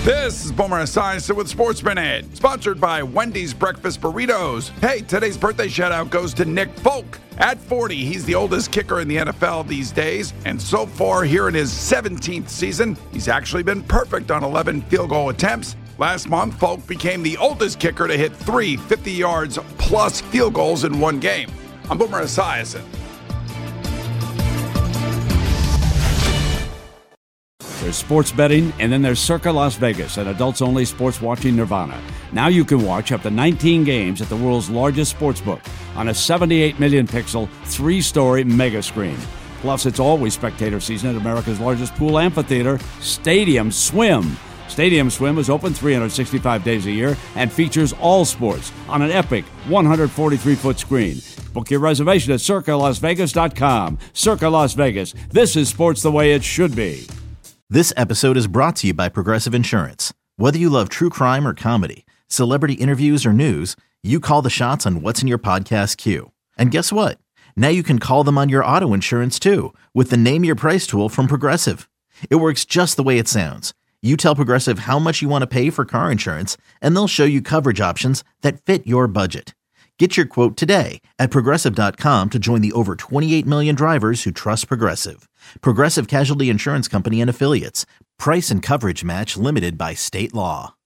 This is Boomer Esiason with Sports Minute, sponsored by Wendy's Breakfast Burritos. Hey, today's birthday shout-out goes to Nick Folk. At 40, he's the oldest kicker in the NFL these days, and so far here in his 17th season, he's actually been perfect on 11 field goal attempts. Last month, Folk became the oldest kicker to hit 3 50-yards-plus field goals in one game. I'm Boomer Esiason. There's sports betting, and then there's Circa Las Vegas, an adults-only sports-watching nirvana. Now you can watch up to 19 games at the world's largest sportsbook on a 78 million-pixel, 3-story mega screen. Plus, it's always spectator season at America's largest pool amphitheater, Stadium Swim. Stadium Swim is open 365 days a year and features all sports on an epic 143-foot screen. Book your reservation at CircaLasVegas.com. Circa Las Vegas. This is sports the way it should be. This episode is brought to you by Progressive Insurance. Whether you love true crime or comedy, celebrity interviews or news, you call the shots on what's in your podcast queue. And guess what? Now you can call them on your auto insurance too with the Name Your Price tool from Progressive. It works just the way it sounds. You tell Progressive how much you want to pay for car insurance, and they'll show you coverage options that fit your budget. Get your quote today at Progressive.com to join the over 28 million drivers who trust Progressive. Progressive Casualty Insurance Company and Affiliates. Price and coverage match limited by state law.